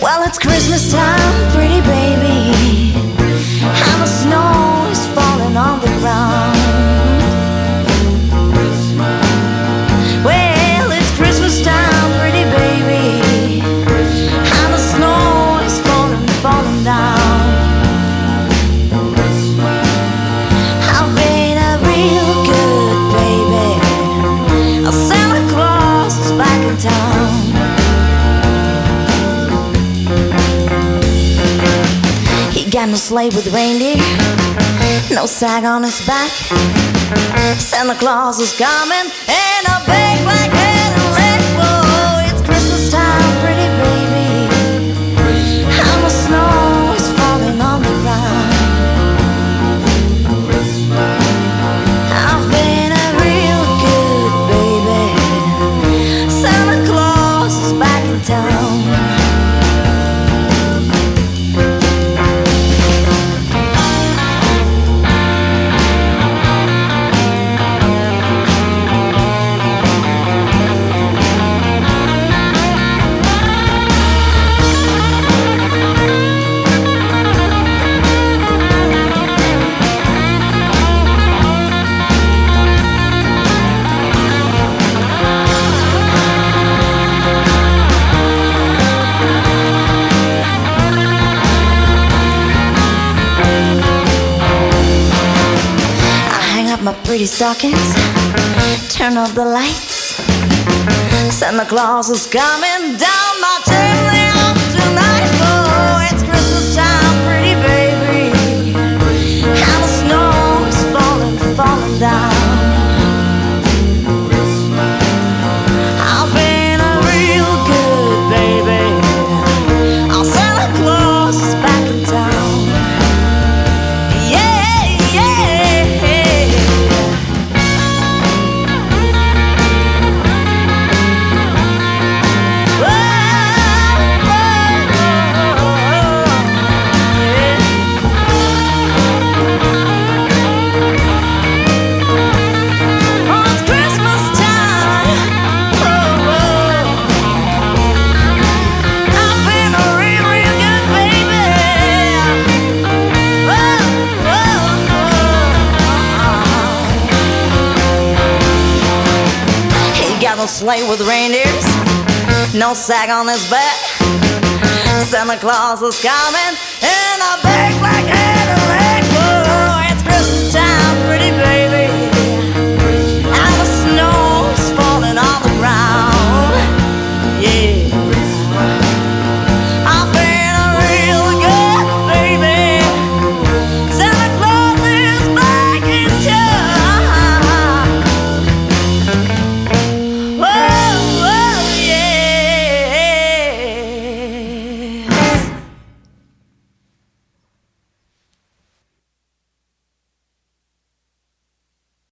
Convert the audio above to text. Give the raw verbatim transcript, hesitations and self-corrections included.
Well, it's Christmas time, pretty baby, and the snow is falling on the ground. Well, it's Christmas time, pretty baby, and the snow is falling, falling down. I've been a real good baby. Santa Claus is back in town. He got no sleigh with reindeer, no sack on his back. Santa Claus is coming in a big black Cadillac. Whoa, it's Christmas time, pretty baby, and the snow is falling on the ground. I've been a real good baby. Santa Claus is back in town. My pretty stockings, turn off the lights. Santa Claus is coming down my chimney tonight. Oh, it's Christmas time, pretty baby, and the snow is falling, falling down. I've been a real good baby. Oh, Santa Claus is back in town. No sleigh with reindeers, no sack on his back. Santa Claus is coming in a big black Cadillac. Oh, it's Christmas time.